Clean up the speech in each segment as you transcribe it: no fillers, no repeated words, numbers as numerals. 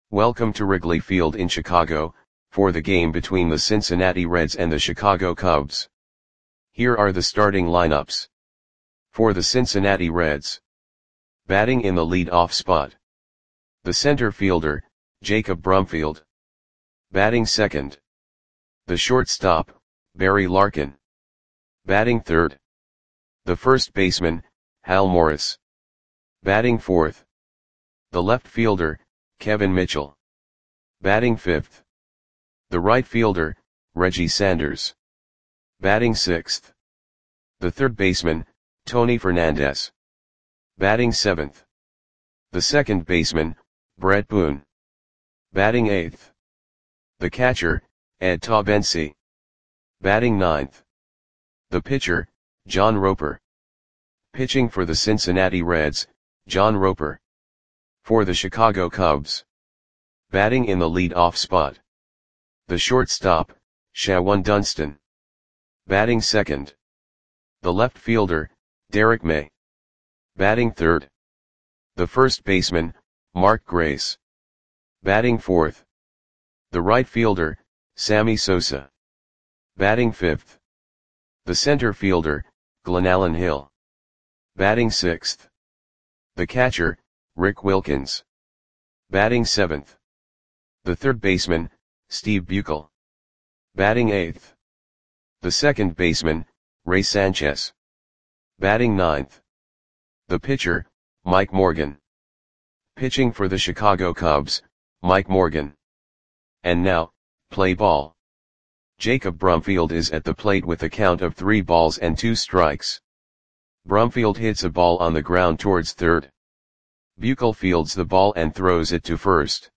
Welcome to Wrigley Field in Chicago, for the game between the Cincinnati Reds and the Chicago Cubs. Here are the starting lineups. For the Cincinnati Reds. Batting in the lead-off spot. The center fielder, Jacob Brumfield. Batting second. The shortstop, Barry Larkin. Batting third. The first baseman, Hal Morris. Batting fourth. The left fielder, Kevin Mitchell. Batting fifth. The right fielder, Reggie Sanders. Batting sixth. The third baseman, Tony Fernandez. Batting seventh. The second baseman, Brett Boone. Batting eighth. The catcher, Ed Taubensee. Batting ninth. The pitcher, John Roper. Pitching for the Cincinnati Reds, John Roper. For the Chicago Cubs. Batting in the lead-off spot. The shortstop, Shawon Dunston. Batting second. The left fielder, Derek May. Batting third. The first baseman, Mark Grace. Batting fourth. The right fielder, Sammy Sosa. Batting fifth. The center fielder, Glenallen Hill. Batting sixth. The catcher, Rick Wilkins. Batting seventh. The third baseman, Steve Buechel. Batting eighth. The second baseman, Ray Sanchez. Batting ninth. The pitcher, Mike Morgan. Pitching for the Chicago Cubs, Mike Morgan. And now, play ball. Jacob Brumfield is at the plate with a count of 3 balls and 2 strikes. Brumfield hits a ball on the ground towards third. Buechel fields the ball and throws it to first.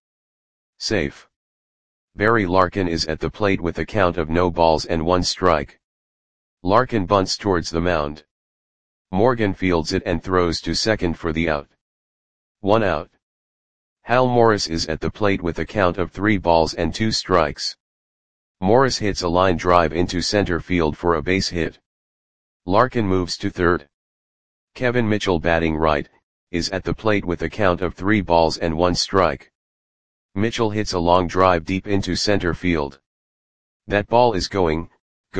Safe. Barry Larkin is at the plate with a count of no balls and 1 strike. Larkin bunts towards the mound. Morgan fields it and throws to second for the out. 1 out. Hal Morris is at the plate with a count of 3 balls and 2 strikes. Morris hits a line drive into center field for a base hit. Larkin moves to third. Kevin Mitchell, batting right, is at the plate with a count of 3 balls and 1 strike. Mitchell hits a long drive deep into center field. That ball is gone.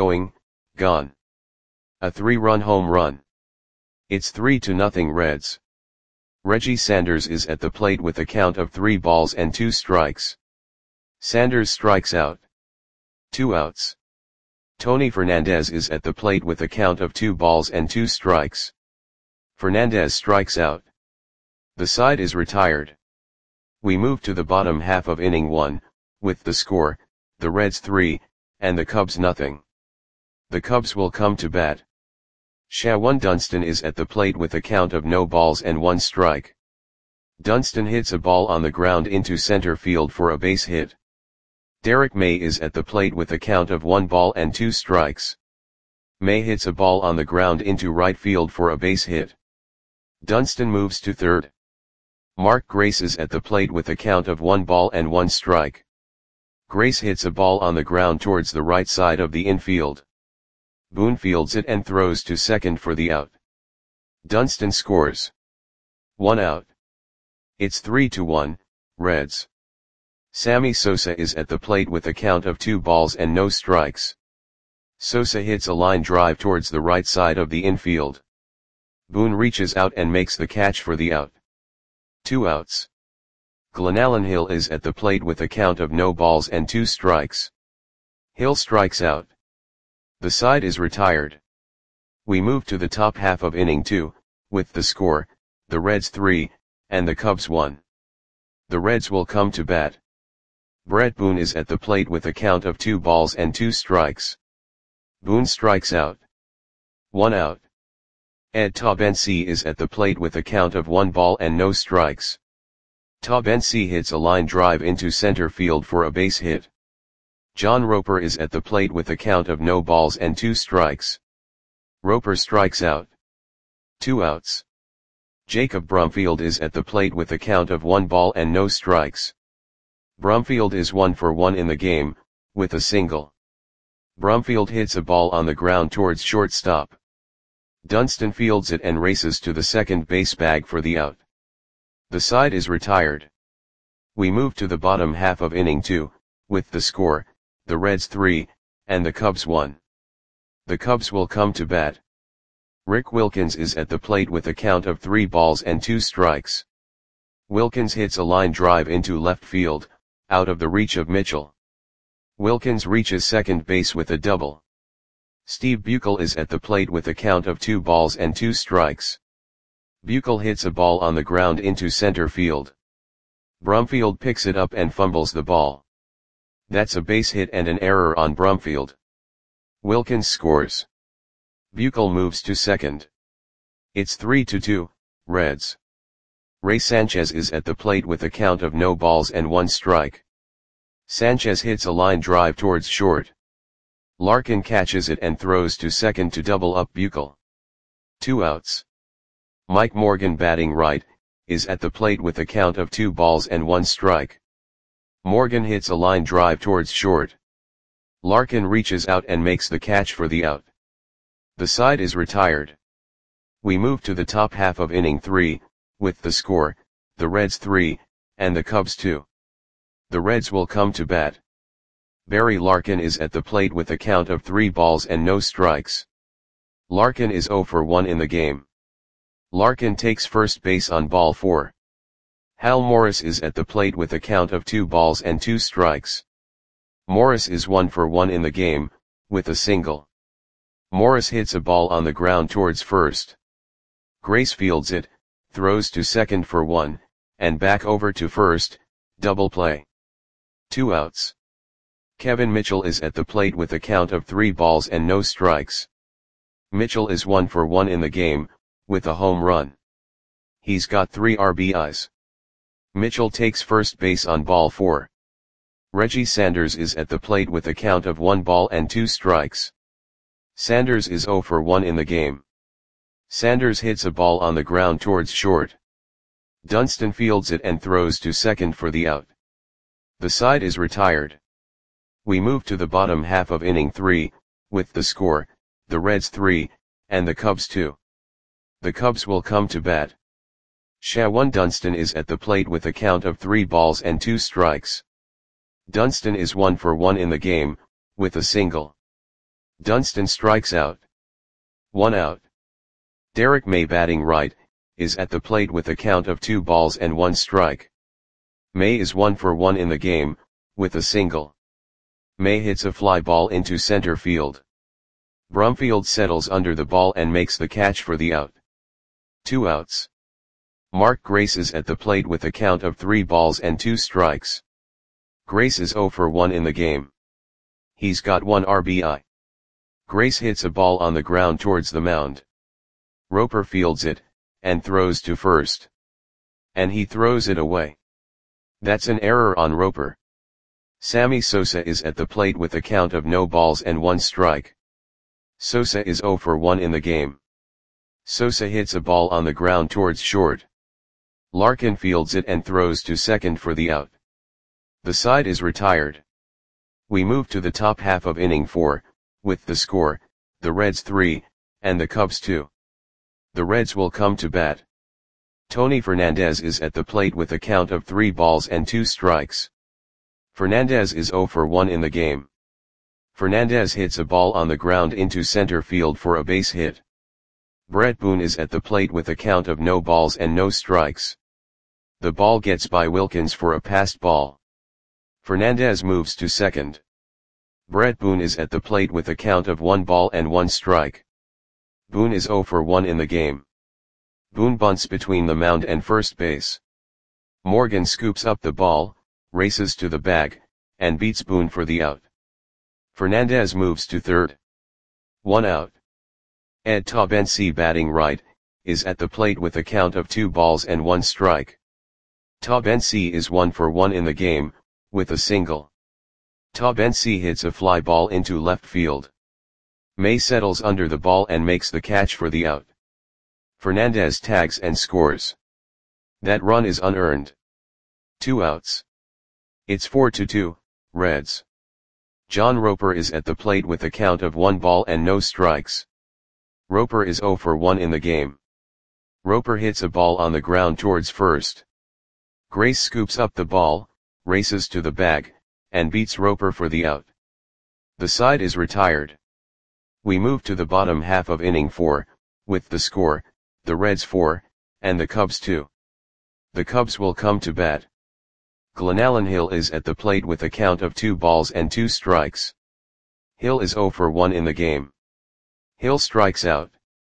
A 3-run home run. It's 3-0 Reds. Reggie Sanders is at the plate with a count of 3 balls and 2 strikes. Sanders strikes out. 2 outs. Tony Fernandez is at the plate with a count of 2 balls and 2 strikes. Fernandez strikes out. The side is retired. We move to the bottom half of inning 1, with the score, the Reds 3, and the Cubs nothing. The Cubs will come to bat. Shawon Dunston is at the plate with a count of no balls and 1 strike. Dunston hits a ball on the ground into center field for a base hit. Derek May is at the plate with a count of 1 ball and 2 strikes. May hits a ball on the ground into right field for a base hit. Dunston moves to third. Mark Grace is at the plate with a count of 1 ball and 1 strike. Grace hits a ball on the ground towards the right side of the infield. Boone fields it and throws to second for the out. Dunston scores. 1 out. It's 3-1, Reds. Sammy Sosa is at the plate with a count of 2 balls and no strikes. Sosa hits a line drive towards the right side of the infield. Boone reaches out and makes the catch for the out. 2 outs. Glenallen Hill is at the plate with a count of no balls and 2 strikes. Hill strikes out. The side is retired. We move to the top half of inning 2, with the score, the Reds 3, and the Cubs 1. The Reds will come to bat. Brett Boone is at the plate with a count of 2 balls and 2 strikes. Boone strikes out. 1 out. Ed Taubensee is at the plate with a count of 1 ball and no strikes. Taubensee hits a line drive into center field for a base hit. John Roper is at the plate with a count of no balls and 2 strikes. Roper strikes out. 2 outs. Jacob Brumfield is at the plate with a count of 1 ball and no strikes. Brumfield is 1 for 1 in the game, with a single. Brumfield hits a ball on the ground towards shortstop. Dunston fields it and races to the second base bag for the out. The side is retired. We move to the bottom half of inning 2, with the score, the Reds 3, and the Cubs 1. The Cubs will come to bat. Rick Wilkins is at the plate with a count of 3 balls and 2 strikes. Wilkins hits a line drive into left field, out of the reach of Mitchell. Wilkins reaches second base with a double. Steve Buechele is at the plate with a count of 2 balls and 2 strikes. Buechele hits a ball on the ground into center field. Brumfield picks it up and fumbles the ball. That's a base hit and an error on Brumfield. Wilkins scores. Buechele moves to second. It's 3-2, Reds. Ray Sanchez is at the plate with a count of no balls and 1 strike. Sanchez hits a line drive towards short. Larkin catches it and throws to second to double up Buechele. 2 outs. Mike Morgan, batting right, is at the plate with a count of 2 balls and 1 strike. Morgan hits a line drive towards short. Larkin reaches out and makes the catch for the out. The side is retired. We move to the top half of inning 3, with the score, the Reds 3, and the Cubs 2. The Reds will come to bat. Barry Larkin is at the plate with a count of 3 balls and no strikes. Larkin is 0 for 1 in the game. Larkin takes first base on ball 4. Hal Morris is at the plate with a count of 2 balls and 2 strikes. Morris is 1 for 1 in the game, with a single. Morris hits a ball on the ground towards first. Grace fields it, throws to second for 1, and back over to first, double play. 2 outs. Kevin Mitchell is at the plate with a count of 3 balls and no strikes. Mitchell is 1 for 1 in the game, with a home run. He's got 3 RBIs. Mitchell takes first base on ball 4. Reggie Sanders is at the plate with a count of 1 ball and 2 strikes. Sanders is 0 for 1 in the game. Sanders hits a ball on the ground towards short. Dunston fields it and throws to second for the out. The side is retired. We move to the bottom half of inning 3, with the score, the Reds 3, and the Cubs 2. The Cubs will come to bat. Shawan Dunston is at the plate with a count of 3 balls and 2 strikes. Dunston is 1 for 1 in the game, with a single. Dunston strikes out. 1 out. Derek May, batting right, is at the plate with a count of 2 balls and 1 strike. May is 1 for 1 in the game, with a single. May hits a fly ball into center field. Brumfield settles under the ball and makes the catch for the out. 2 outs. Mark Grace is at the plate with a count of 3 balls and 2 strikes. Grace is 0 for 1 in the game. He's got 1 RBI. Grace hits a ball on the ground towards the mound. Roper fields it, and throws to first. And he throws it away. That's an error on Roper. Sammy Sosa is at the plate with a count of no balls and 1 strike. Sosa is 0 for 1 in the game. Sosa hits a ball on the ground towards short. Larkin fields it and throws to second for the out. The side is retired. We move to the top half of inning 4, with the score, the Reds 3, and the Cubs 2. The Reds will come to bat. Tony Fernandez is at the plate with a count of 3 balls and 2 strikes. Fernandez is 0 for 1 in the game. Fernandez hits a ball on the ground into center field for a base hit. Brett Boone is at the plate with a count of no balls and no strikes. The ball gets by Wilkins for a passed ball. Fernandez moves to second. Brett Boone is at the plate with a count of 1 ball and 1 strike. Boone is 0 for 1 in the game. Boone bunts between the mound and first base. Morgan scoops up the ball, races to the bag, and beats Boone for the out. Fernandez moves to third. 1 out. Ed Taubensee, batting right, is at the plate with a count of 2 balls and 1 strike. Taubensee is 1 for 1 in the game, with a single. Taubensee hits a fly ball into left field. May settles under the ball and makes the catch for the out. Fernandez tags and scores. That run is unearned. 2 outs. It's 4-2, Reds. John Roper is at the plate with a count of 1 ball and no strikes. Roper is 0 for 1 in the game. Roper hits a ball on the ground towards first. Grace scoops up the ball, races to the bag, and beats Roper for the out. The side is retired. We move to the bottom half of inning 4, with the score, the Reds 4, and the Cubs 2. The Cubs will come to bat. Glenallen Hill is at the plate with a count of 2 balls and 2 strikes. Hill is 0 for 1 in the game. Hill strikes out.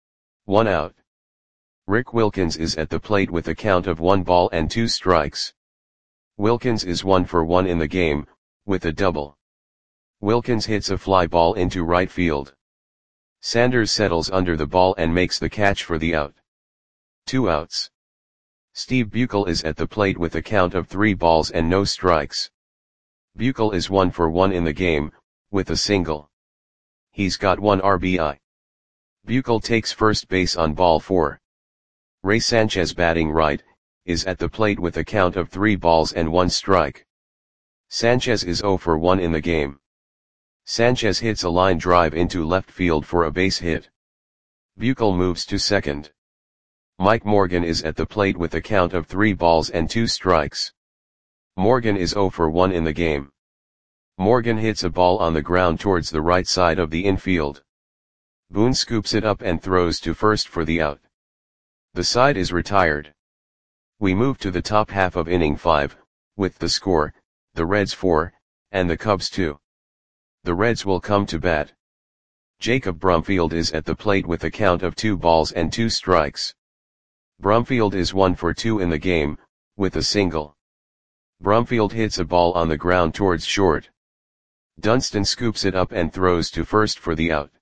1 out. Rick Wilkins is at the plate with a count of 1 ball and 2 strikes. Wilkins is 1 for 1 in the game, with a double. Wilkins hits a fly ball into right field. Sanders settles under the ball and makes the catch for the out. 2 outs. Steve Buechel is at the plate with a count of 3 balls and no strikes. Buechel is 1 for 1 in the game, with a single. He's got 1 RBI. Buechel takes first base on ball 4. Ray Sanchez, batting right, is at the plate with a count of 3 balls and 1 strike. Sanchez is 0 for 1 in the game. Sanchez hits a line drive into left field for a base hit. Buechel moves to second. Mike Morgan is at the plate with a count of 3 balls and 2 strikes. Morgan is 0 for 1 in the game. Morgan hits a ball on the ground towards the right side of the infield. Boone scoops it up and throws to first for the out. The side is retired. We move to the top half of inning 5, with the score, the Reds 4, and the Cubs 2. The Reds will come to bat. Jacob Brumfield is at the plate with a count of 2 balls and 2 strikes. Brumfield is 1 for 2 in the game, with a single. Brumfield hits a ball on the ground towards short. Dunston scoops it up and throws to first for the out.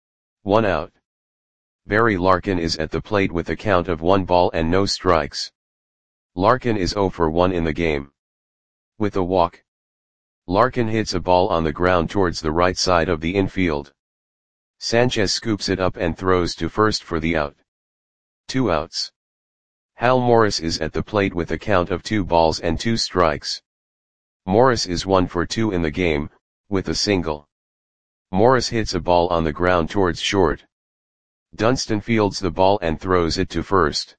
1 out. Barry Larkin is at the plate with a count of 1 ball and no strikes. Larkin is 0 for 1 in the game. With a walk. Larkin hits a ball on the ground towards the right side of the infield. Sanchez scoops it up and throws to first for the out. 2 outs. Hal Morris is at the plate with a count of 2 balls and 2 strikes. Morris is 1 for 2 in the game, with a single. Morris hits a ball on the ground towards short. Dunston fields the ball and throws it to first.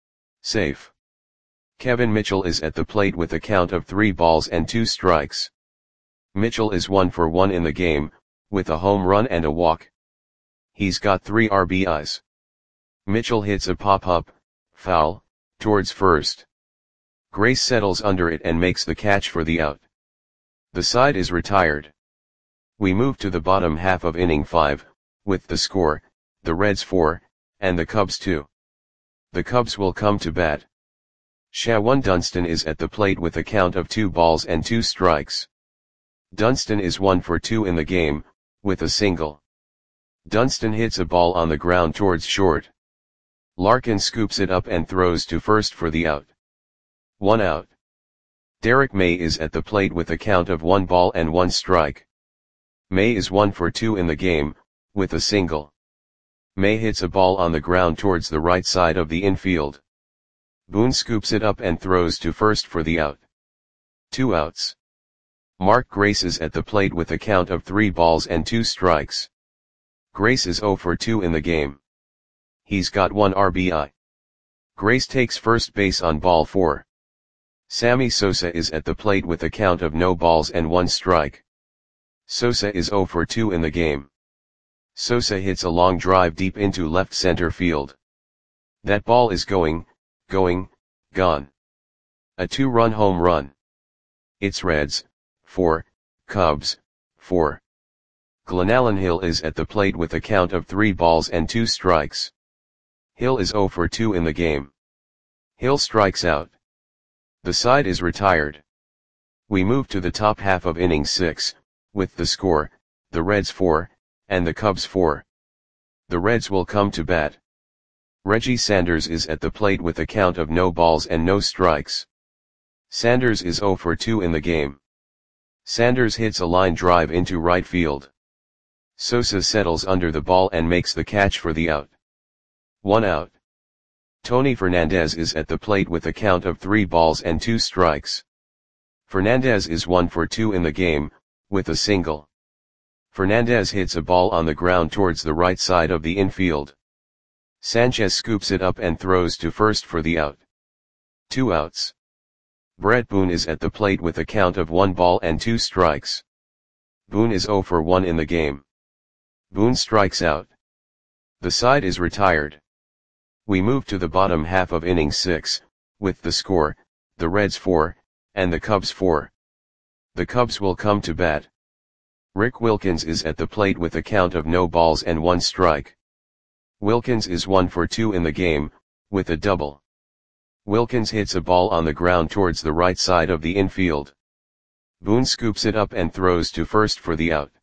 Safe. Kevin Mitchell is at the plate with a count of 3 balls and 2 strikes. Mitchell is 1 for 1 in the game, with a home run and a walk. He's got 3 RBIs. Mitchell hits a pop-up, foul, towards first. Grace settles under it and makes the catch for the out. The side is retired. We move to the bottom half of inning 5, with the score, the Reds 4, and the Cubs 2. The Cubs will come to bat. Shawan Dunston is at the plate with a count of 2 balls and 2 strikes. Dunston is 1 for 2 in the game, with a single. Dunston hits a ball on the ground towards short. Larkin scoops it up and throws to first for the out. 1 out. Derek May is at the plate with a count of 1 ball and 1 strike. May is 1 for 2 in the game, with a single. May hits a ball on the ground towards the right side of the infield. Boone scoops it up and throws to first for the out. 2 outs. Mark Grace is at the plate with a count of 3 balls and 2 strikes. Grace is 0 for 2 in the game. He's got 1 RBI. Grace takes first base on ball 4. Sammy Sosa is at the plate with a count of no balls and 1 strike. Sosa is 0 for 2 in the game. Sosa hits a long drive deep into left center field. That ball is gone. A 2-run home run. It's Reds 4, Cubs 4. Glenallen Hill is at the plate with a count of 3 balls and 2 strikes. Hill is 0 for 2 in the game. Hill strikes out. The side is retired. We move to the top half of inning 6, with the score, the Reds 4, and the Cubs 4. The Reds will come to bat. Reggie Sanders is at the plate with a count of no balls and no strikes. Sanders is 0 for 2 in the game. Sanders hits a line drive into right field. Sosa settles under the ball and makes the catch for the out. 1 out. Tony Fernandez is at the plate with a count of 3 balls and 2 strikes. Fernandez is 1 for 2 in the game, with a single. Fernandez hits a ball on the ground towards the right side of the infield. Sanchez scoops it up and throws to first for the out. 2 outs. Brett Boone is at the plate with a count of 1 ball and 2 strikes. Boone is 0 for 1 in the game. Boone strikes out. The side is retired. We move to the bottom half of inning 6, with the score, the Reds 4, and the Cubs 4. The Cubs will come to bat. Rick Wilkins is at the plate with a count of no balls and 1 strike. Wilkins is 1 for 2 in the game, with a double. Wilkins hits a ball on the ground towards the right side of the infield. Boone scoops it up and throws to first for the out.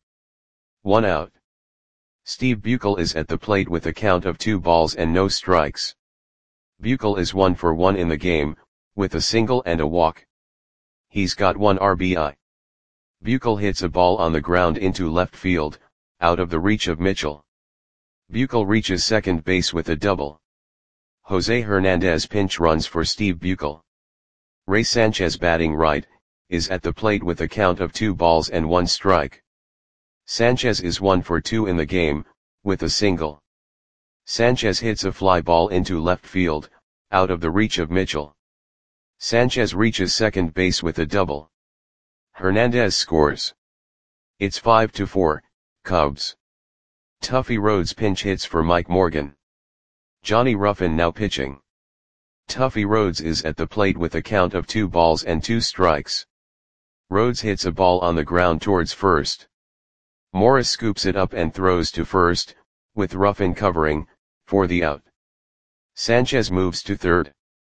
1 out. Steve Buechel is at the plate with a count of 2 balls and no strikes. Buechel is 1 for 1 in the game, with a single and a walk. He's got 1 RBI. Buechel hits a ball on the ground into left field, out of the reach of Mitchell. Buechel reaches second base with a double. Jose Hernandez pinch runs for Steve Buechel. Ray Sanchez, batting right, is at the plate with a count of 2 balls and 1 strike. Sanchez is 1 for 2 in the game, with a single. Sanchez hits a fly ball into left field, out of the reach of Mitchell. Sanchez reaches second base with a double. Hernandez scores. It's 5-4, Cubs. Tuffy Rhodes pinch hits for Mike Morgan. Johnny Ruffin now pitching. Tuffy Rhodes is at the plate with a count of 2 balls and 2 strikes. Rhodes hits a ball on the ground towards first. Morris scoops it up and throws to first, with Ruffin covering, for the out. Sanchez moves to third.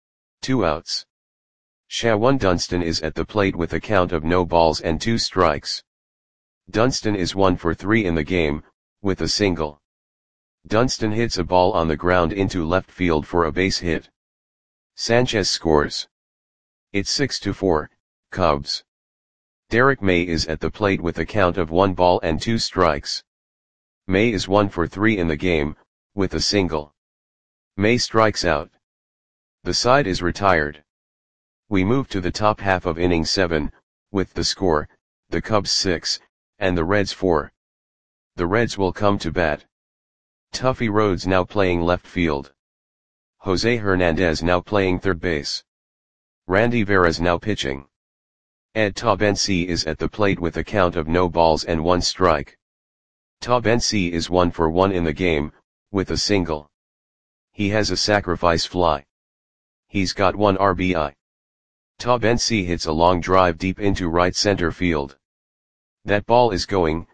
2 outs. Shawan Dunston is at the plate with a count of no balls and 2 strikes. Dunston is 1 for 3 in the game, with a single. Dunston hits a ball on the ground into left field for a base hit. Sanchez scores. It's 6-4, Cubs. Derek May is at the plate with a count of 1 ball and 2 strikes. May is 1 for 3 in the game, with a single. May strikes out. The side is retired. We move to the top half of inning 7, with the score, the Cubs 6, and the Reds 4. The Reds will come to bat. Tuffy Rhodes now playing left field. Jose Hernandez now playing third base. Randy Veras now pitching. Ed Taubensee is at the plate with a count of no balls and 1 strike. Taubensee is 1 for 1 in the game, with a single. He has a sacrifice fly. He's got 1 RBI. Taubensee hits a long drive deep into right center field. That ball is going,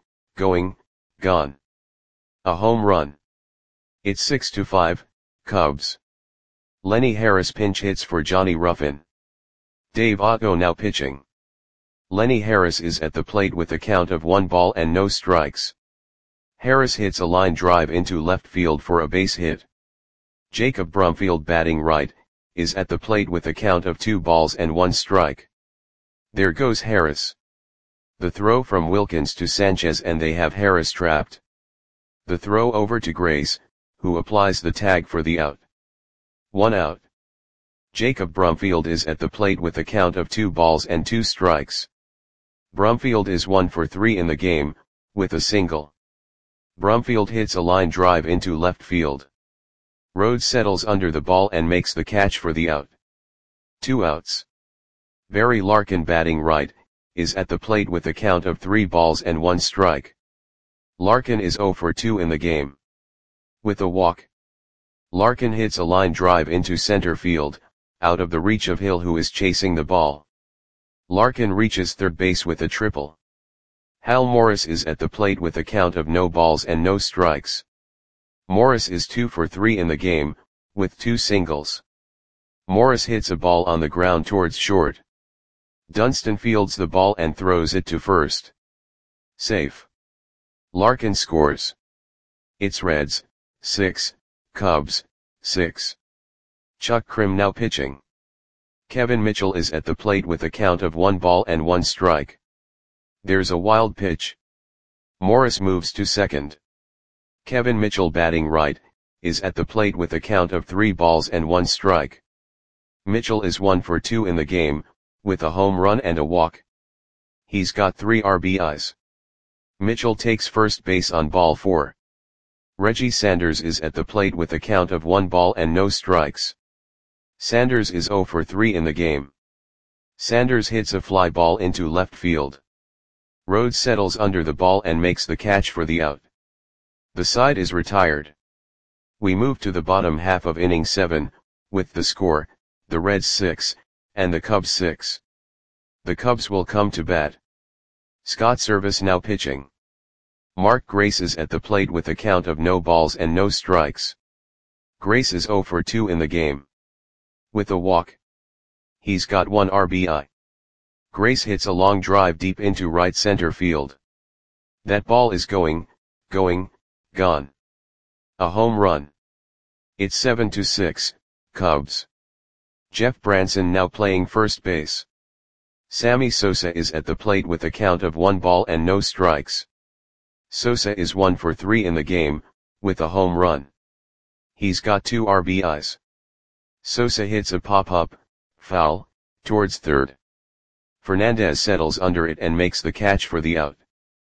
gone. A home run. It's 6-5, Cubs. Lenny Harris pinch hits for Johnny Ruffin. Dave Otto now pitching. Lenny Harris is at the plate with a count of 1 ball and no strikes. Harris hits a line drive into left field for a base hit. Jacob Brumfield, batting right, is at the plate with a count of 2 balls and 1 strike. There goes Harris. The throw from Wilkins to Sanchez and they have Harris trapped. The throw over to Grace, who applies the tag for the out. 1 out. Jacob Brumfield is at the plate with a count of 2 balls and 2 strikes. Brumfield is 1 for 3 in the game, with a single. Brumfield hits a line drive into left field. Rhodes settles under the ball and makes the catch for the out. 2 outs. Barry Larkin, batting right, is at the plate with a count of 3 balls and 1 strike. Larkin is 0 for 2 in the game. With a walk. Larkin hits a line drive into center field, out of the reach of Hill, who is chasing the ball. Larkin reaches third base with a triple. Hal Morris is at the plate with a count of no balls and no strikes. Morris is 2 for 3 in the game, with 2 singles. Morris hits a ball on the ground towards short. Dunston fields the ball and throws it to first. Safe. Larkin scores. It's Reds 6, Cubs 6. Chuck Krim now pitching. Kevin Mitchell is at the plate with a count of 1 ball and 1 strike. There's a wild pitch. Morris moves to second. Kevin Mitchell, batting right, is at the plate with a count of 3 balls and 1 strike. Mitchell is 1 for 2 in the game, with a home run and a walk. He's got 3 RBIs. Mitchell takes first base on ball 4. Reggie Sanders is at the plate with a count of 1 ball and no strikes. Sanders is 0 for 3 in the game. Sanders hits a fly ball into left field. Rhodes settles under the ball and makes the catch for the out. The side is retired. We move to the bottom half of inning 7, with the score, the Reds 6, and the Cubs 6. The Cubs will come to bat. Scott Servais now pitching. Mark Grace is at the plate with a count of no balls and no strikes. Grace is 0 for 2 in the game. With a walk. He's got 1 RBI. Grace hits a long drive deep into right center field. That ball is gone. A home run. It's 7-6, Cubs. Jeff Branson now playing first base. Sammy Sosa is at the plate with a count of 1 ball and no strikes. Sosa is 1 for 3 in the game, with a home run. He's got 2 RBIs. Sosa hits a pop-up, foul, towards third. Fernandez settles under it and makes the catch for the out.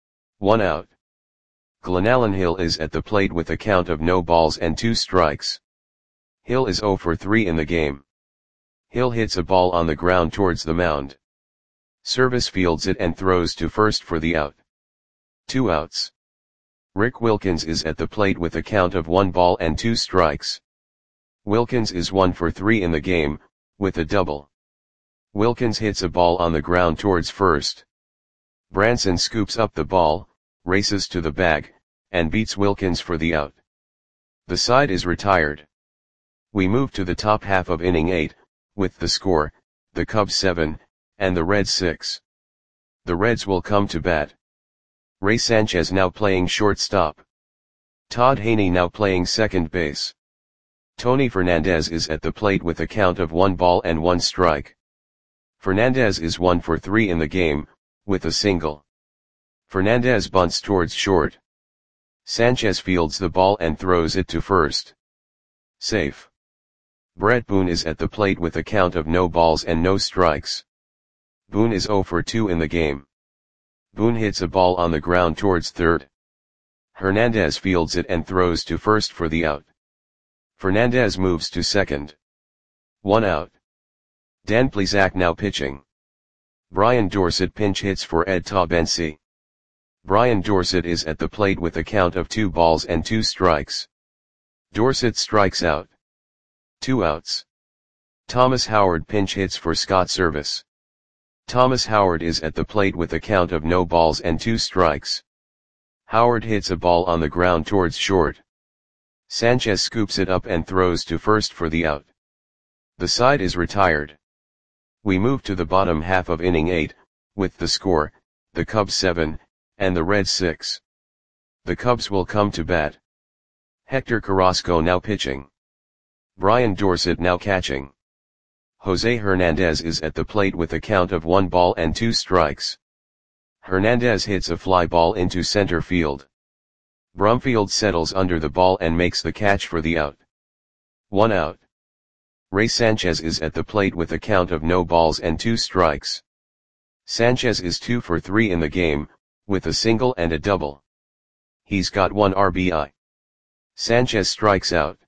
1 out. Glenallen Hill is at the plate with a count of no balls and 2 strikes. Hill is 0 for 3 in the game. Hill hits a ball on the ground towards the mound. Servais fields it and throws to first for the out. 2 outs. Rick Wilkins is at the plate with a count of 1 ball and 2 strikes. Wilkins is 1 for 3 in the game, with a double. Wilkins hits a ball on the ground towards first. Branson scoops up the ball, races to the bag, and beats Wilkins for the out. The side is retired. We move to the top half of inning 8, with the score, the Cubs 7, and the Reds 6. The Reds will come to bat. Ray Sanchez now playing shortstop. Todd Haney now playing second base. Tony Fernandez is at the plate with a count of 1 ball and 1 strike. Fernandez is 1 for 3 in the game, with a single. Fernandez bunts towards short. Sanchez fields the ball and throws it to first. Safe. Brett Boone is at the plate with a count of no balls and no strikes. Boone is 0 for 2 in the game. Boone hits a ball on the ground towards third. Hernandez fields it and throws to first for the out. Fernandez moves to second. 1 out. Dan Plesac now pitching. Brian Dorsett pinch hits for Ed Taubensee. Brian Dorsett is at the plate with a count of 2 balls and 2 strikes. Dorsett strikes out. 2 outs. Thomas Howard pinch hits for Scott Servais. Thomas Howard is at the plate with a count of no balls and 2 strikes. Howard hits a ball on the ground towards short. Sanchez scoops it up and throws to first for the out. The side is retired. We move to the bottom half of inning 8, with the score, the Cubs 7, and the Reds 6. The Cubs will come to bat. Hector Carrasco now pitching. Brian Dorsett now catching. Jose Hernandez is at the plate with a count of 1 ball and 2 strikes. Hernandez hits a fly ball into center field. Brumfield settles under the ball and makes the catch for the out. 1 out. Ray Sanchez is at the plate with a count of no balls and 2 strikes. Sanchez is 2 for 3 in the game, with a single and a double. He's got 1 RBI. Sanchez strikes out.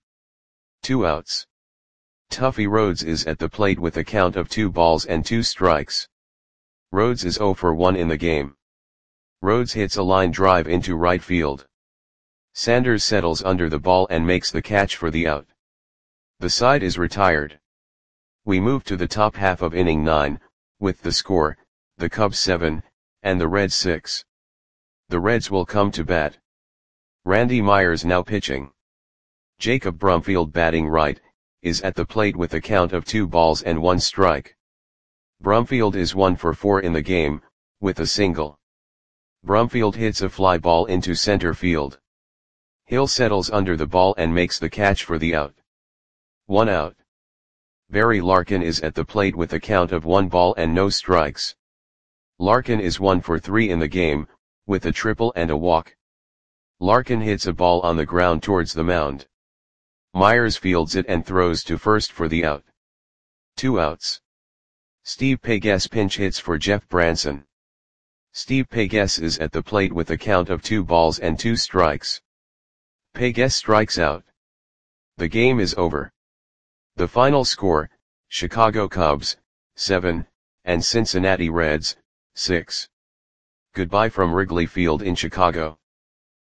2 outs. Tuffy Rhodes is at the plate with a count of 2 balls and 2 strikes. Rhodes is 0 for 1 in the game. Rhodes hits a line drive into right field. Sanders settles under the ball and makes the catch for the out. The side is retired. We move to the top half of inning 9, with the score, the Cubs 7, and the Reds 6. The Reds will come to bat. Randy Myers now pitching. Jacob Brumfield batting right, is at the plate with a count of 2 balls and 1 strike. Brumfield is 1 for 4 in the game, with a single. Brumfield hits a fly ball into center field. Hill settles under the ball and makes the catch for the out. 1 out. Barry Larkin is at the plate with a count of 1 ball and no strikes. Larkin is 1 for 3 in the game, with a triple and a walk. Larkin hits a ball on the ground towards the mound. Myers fields it and throws to first for the out. 2 outs. Steve Pegues pinch hits for Jeff Branson. Steve Pegues is at the plate with a count of 2 balls and 2 strikes. Pegues strikes out. The game is over. The final score, Chicago Cubs, 7, and Cincinnati Reds, 6. Goodbye from Wrigley Field in Chicago.